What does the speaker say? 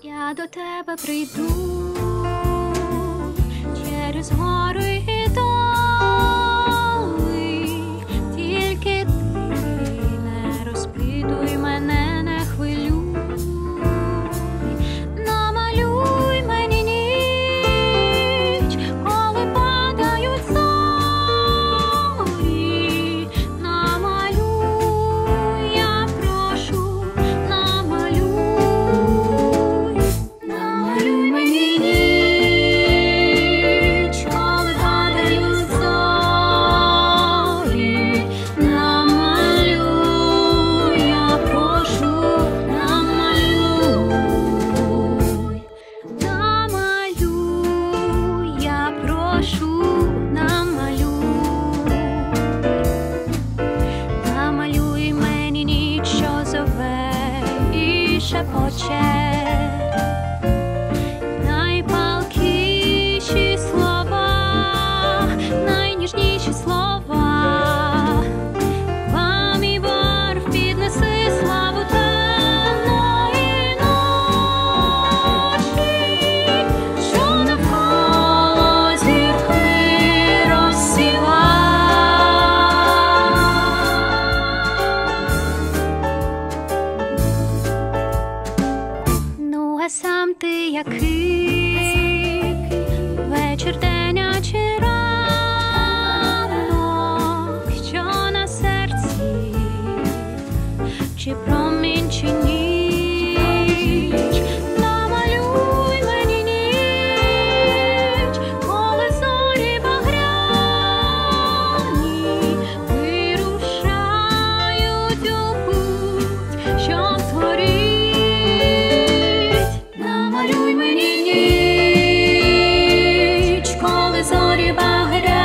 Я до тебе прийду через гори і доли, тільки ти не розпитуй мене, не хвилюй, намалюй мені ніч, коли падають зорі, намалюй, я прошу, намалюй, намалюй мені ніч, коли падають зорі, намалюй, я прошу, намалюй, намалюй, я прошу, намалюй, намалюй мені ніч, що зове і шепоче найпалкіші слова, найніжніші слова. Вам і барв піднеси славу темної ночі, що навколо зірки розсіла. Ну, а сам ти який? Вечір, день, а чи ранок? Що на серці? Чи промінь, чи ніч? Намалюй мені ніч, коли зорі багряні вирушають у путь, щоб згоріть. Намалюй мені ніч, коли зорі багряні